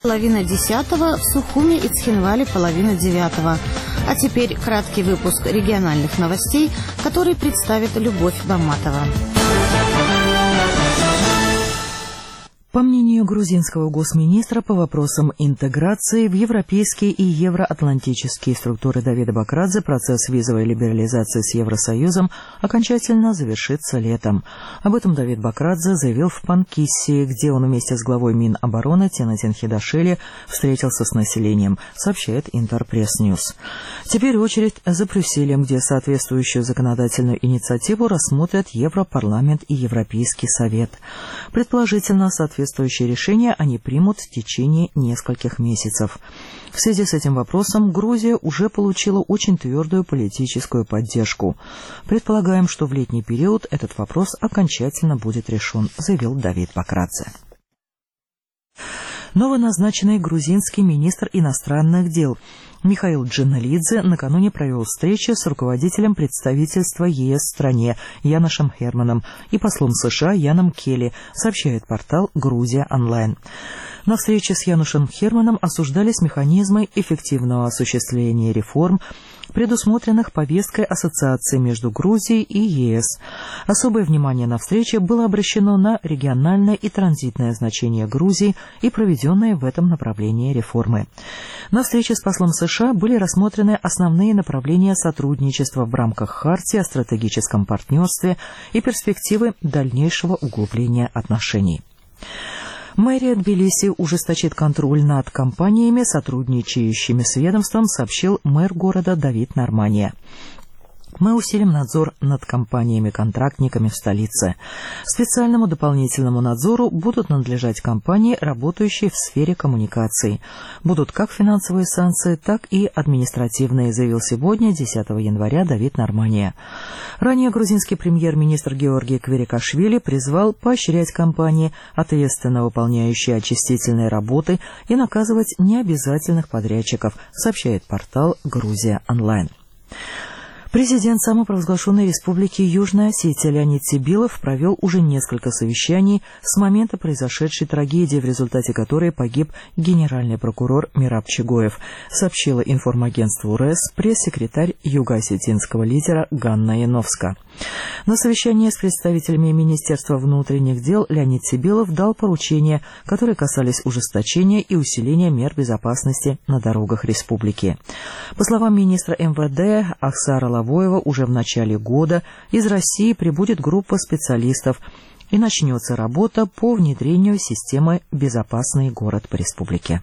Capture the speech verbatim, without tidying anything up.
Половина десятого, в Сухуми и Цхинвале половина девятого. А теперь краткий выпуск региональных новостей, который представит Любовь Баматова. По мнению грузинского госминистра по вопросам интеграции в европейские и евроатлантические структуры Давида Бакрадзе, процесс визовой либерализации с Евросоюзом окончательно завершится летом. Об этом Давид Бакрадзе заявил в Панкисси, где он вместе с главой Минобороны Тинатин Хидашвили встретился с населением, сообщает Интерпресс-Ньюс. Теперь очередь за Брюсселем, где соответствующую законодательную инициативу рассмотрят Европарламент и Европейский совет. Предположительно, соответствующие Соответствующие решения они примут в течение нескольких месяцев. В связи с этим вопросом Грузия уже получила очень твердую политическую поддержку. Предполагаем, что в летний период этот вопрос окончательно будет решен, заявил Давид Бакрадзе. Новоназначенный грузинский министр иностранных дел Михаил Джаналидзе накануне провел встречу с руководителем представительства ЕС в стране Яношем Херманом и послом США Яном Келли, сообщает портал «Грузия онлайн». На встрече с Яношем Херманом обсуждались механизмы эффективного осуществления реформ, предусмотренных повесткой ассоциации между Грузией и ЕС. Особое внимание на встрече было обращено на региональное и транзитное значение Грузии и проведенные в этом направлении реформы. На встрече с послом США были рассмотрены основные направления сотрудничества в рамках Хартии о стратегическом партнерстве и перспективы дальнейшего углубления отношений. Мэрия Тбилиси ужесточит контроль над компаниями, сотрудничающими с ведомством, сообщил мэр города Давид Нормания. Мы усилим надзор над компаниями-контрактниками в столице. Специальному дополнительному надзору будут надлежать компании, работающие в сфере коммуникаций. Будут как финансовые санкции, так и административные, заявил сегодня, десятого января, Давид Нормания. Ранее грузинский премьер-министр Георгий Кверикашвили призвал поощрять компании, ответственно выполняющие очистительные работы, и наказывать необязательных подрядчиков, сообщает портал «Грузия онлайн». Президент самопровозглашенной республики Южная Осетия Леонид Сибилов провел уже несколько совещаний с момента произошедшей трагедии, в результате которой погиб генеральный прокурор Мираб Чегоев, сообщила информагентству РЭС пресс-секретарь юго-осетинского лидера Ганна Яновска. На совещании с представителями Министерства внутренних дел Леонид Сибилов дал поручения, которые касались ужесточения и усиления мер безопасности на дорогах республики. По словам министра эм вэ дэ Ахсара Лавоева, уже в начале года из России прибудет группа специалистов и начнется работа по внедрению системы «Безопасный город» по республике.